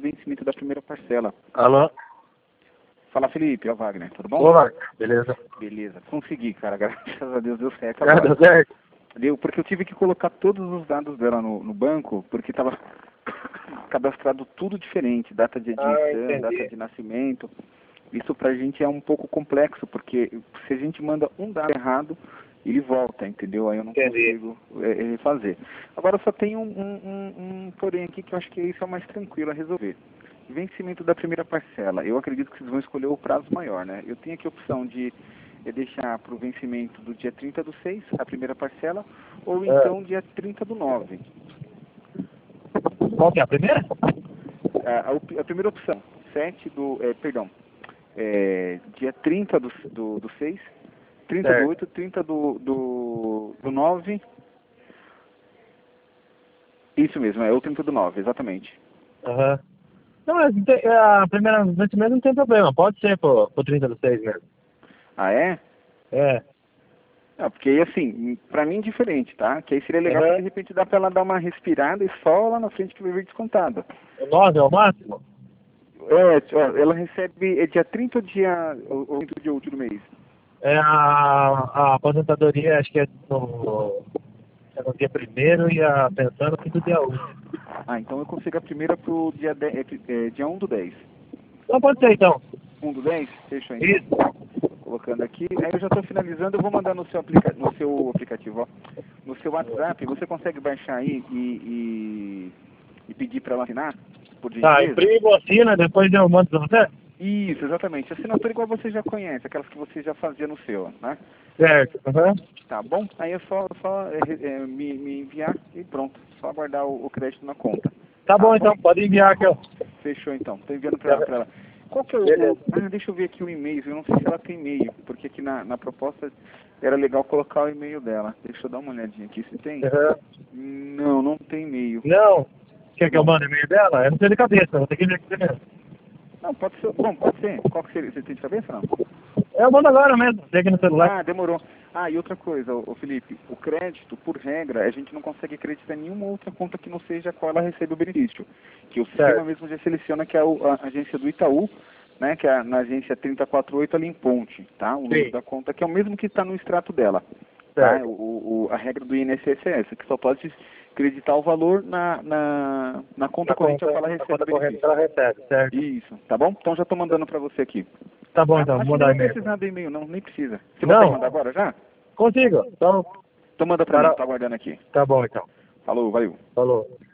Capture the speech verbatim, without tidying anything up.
vencimento da primeira parcela. Alô? Fala, Felipe, é o Wagner, tudo bom? Ô, Wagner, beleza. Beleza, consegui, cara, graças a Deus deu certo Já agora. deu certo? Deu, porque eu tive que colocar todos os dados dela no, no banco, porque estava cadastrado tudo diferente, data de Ah, admissão, entendi. data de nascimento. Isso pra gente é um pouco complexo, porque se a gente manda um dado errado, ele volta, entendeu? Aí eu não Entendi. consigo é, fazer. Agora só tem um, um, um, um porém aqui que eu acho que isso é o mais tranquilo a resolver. Vencimento da primeira parcela. Eu acredito que vocês vão escolher o prazo maior, né? Eu tenho aqui a opção de é deixar para o vencimento do dia trinta do seis, a primeira parcela, ou então dia trinta do nove. Qual que é a primeira? A, a, op- a primeira opção, sete do, é, perdão, é, dia trinta do, do, do seis, trinta do Certo. oito, trinta do, do, do nove, isso mesmo, é o trinta do nove, exatamente. Aham. Não, mas tem- a primeira vencimento não tem problema, pode ser pro, pro trinta do seis mesmo. Ah, é? É. Não, porque aí, assim, pra mim é diferente, tá? Que aí seria legal Aham. que de repente dá pra ela dar uma respirada e só lá na frente que vai vir descontada. O nove é o máximo? É, ó, ela recebe, é dia trinta ou dia, ou, ou trinta de outro do mês? É a, a aposentadoria, acho que é no, é no dia primeiro e a pensão no fim do dia um. Ah, então eu consigo a primeira pro dia, dez, é, é, dia um do dez. Então pode ser então. um do dez? Fechou então. Isso. Colocando aqui. Aí eu já estou finalizando, eu vou mandar no seu, aplica no seu aplicativo, ó. No seu WhatsApp, você consegue baixar aí e, e, e pedir para ela assinar, por Tá, gentileza? imprimo, assina, depois eu mando pra você? Isso, exatamente. Assinatura igual você já conhece, aquelas que você já fazia no seu, né? Certo. Aham. Tá bom? Aí é só, só é, é, me, me enviar e pronto. Só aguardar o, o crédito na conta. Tá bom então, pode enviar aqui, ó. Fechou então. Tô enviando pra, pra ela. Qual que é o, Beleza. o... Ah, deixa eu ver aqui o e-mail. Eu não sei se ela tem e-mail, porque aqui na, na proposta era legal colocar o e-mail dela. Deixa eu dar uma olhadinha aqui se tem. Aham. Não, não tem e-mail. Não. Quer que eu Não. mande e-mail dela? Eu não sei de cabeça, vou ter que ver aqui primeiro. Não, pode ser. Bom, pode ser. Qual que seria? Você tem de cabeça ou não? Eu mando agora mesmo, tem aqui no celular. Ah, demorou. Ah, e outra coisa, ô, ô Felipe, o crédito, por regra, a gente não consegue acreditar em nenhuma outra conta que não seja a qual ela recebe o benefício. Que o sistema Certo. mesmo já seleciona que é o- a agência do Itaú, né, que é na agência trinta e quatro oito ali em Ponte, tá? O número Sim. da conta, que é o mesmo que está no extrato dela. Tá? Certo. O, o- a regra do I N S S é essa, que só pode acreditar o valor na, na, na conta Na corrente conta, a qual ela na recebe conta o corrente que benefício. ela recebe, certo. Isso, tá bom? Então já estou mandando para você aqui. Tá bom Tá? então, Acho vou que nem mandar vai e-mail. precisar do e-mail, não, nem precisa. Você Não. consegue mandar agora já? Consigo. Então, Então manda pra Para- mim, tô aguardando aqui. tá bom então. Falou, valeu. Falou.